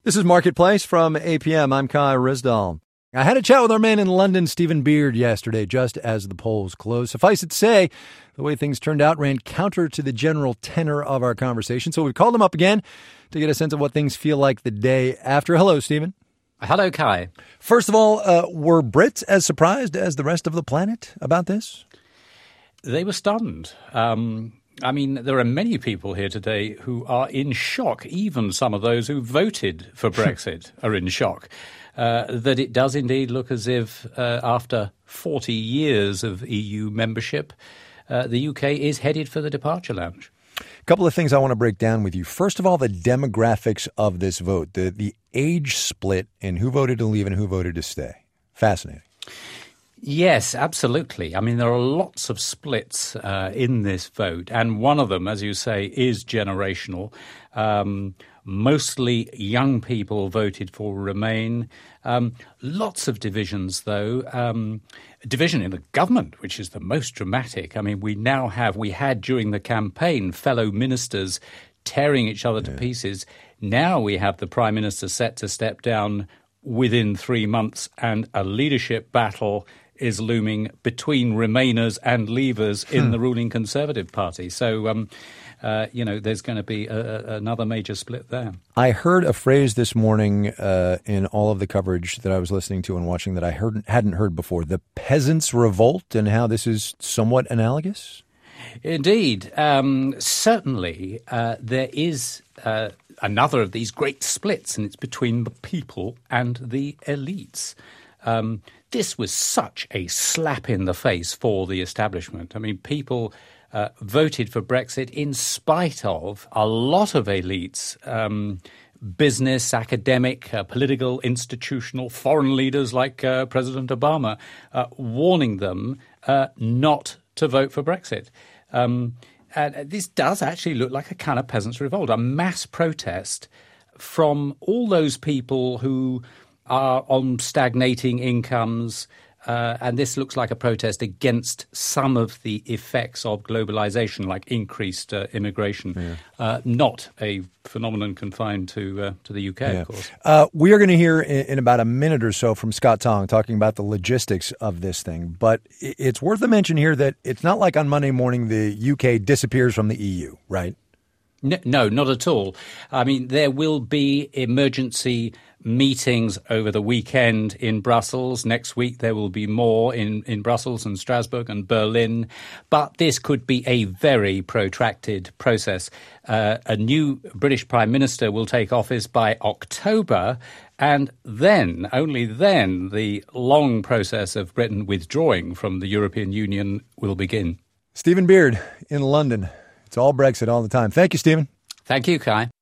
This is Marketplace from APM. I'm Kai Risdall. I had a chat with our man in London, Stephen Beard, yesterday, just as the polls closed. Suffice it to say, the way things turned out ran counter to the general tenor of our conversation. So we called him up again to get a sense of what things feel like the day after. Hello, Stephen. Hello, Kai. First of all, were Brits as surprised as the rest of the planet about this? They were stunned. I mean, there are many people here today who are in shock. Even some of those who voted for Brexit are in shock. That it does indeed look as if after 40 years of EU membership, the UK is headed for the departure lounge. A couple of things I want to break down with you. First of all, the demographics of this vote, the age split in who voted to leave and who voted to stay. Fascinating. Yes, absolutely. I mean, there are lots of splits in this vote, and one of them, as you say, is generational. Mostly young people voted for Remain. Lots of divisions, though. Division in the government, which is the most dramatic. I mean, we had during the campaign fellow ministers tearing each other to pieces. Now we have the Prime Minister set to step down within 3 months, and a leadership battle is looming between Remainers and Leavers in the ruling Conservative Party. So, there's going to be another major split there. I heard a phrase this morning in all of the coverage that I was listening to and watching that I hadn't heard before, the peasants' revolt, and how this is somewhat analogous? Indeed. Certainly, there is another of these great splits, and it's between the people and the elites. This was such a slap in the face for the establishment. I mean, people voted for Brexit in spite of a lot of elites, business, academic, political, institutional, foreign leaders like President Obama, warning them not to vote for Brexit. This does actually look like a kind of peasants' revolt, a mass protest from all those people who are on stagnating incomes, and this looks like a protest against some of the effects of globalization, like increased immigration, not a phenomenon confined to the UK, of course. We are going to hear in about a minute or so from Scott Tong talking about the logistics of this thing, but it's worth a mention here that it's not like on Monday morning the UK disappears from the EU, right? No, not at all. I mean, there will be emergency meetings over the weekend in Brussels. Next week there will be more in Brussels and Strasbourg and Berlin. But this could be a very protracted process. A new British Prime Minister will take office by October, and then, only then, the long process of Britain withdrawing from the European Union will begin. Stephen Beard in London. It's all Brexit all the time. Thank you, Stephen. Thank you, Kai.